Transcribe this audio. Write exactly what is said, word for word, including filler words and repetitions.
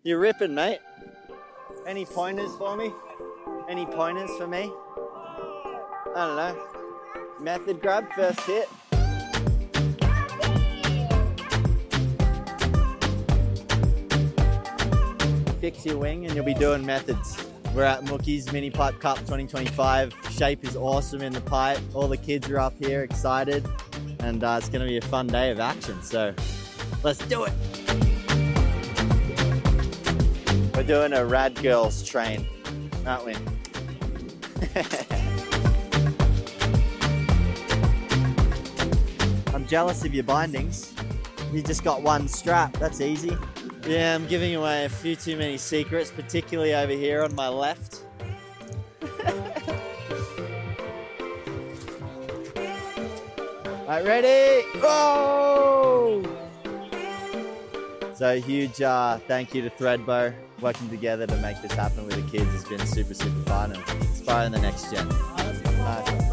You're ripping, mate. Any pointers for me? Any pointers for me? I don't know. Method grab, first hit. Fix your wing and you'll be doing methods. We're at Mookie's Mini Pipe Cup twenty twenty-five. Shape is awesome in the pipe. All the kids are up here excited. And uh, it's going to be a fun day of action. So let's do it. We're doing a Rad Girls train, aren't we? I'm jealous of your bindings. You just got one strap, that's easy. Yeah, I'm giving away a few too many secrets, particularly over here on my left. Alright, ready? Go! So a huge uh, thank you to Threadbow. Working together to make this happen with the kids has been super, super fun and inspiring the next gen. Nice.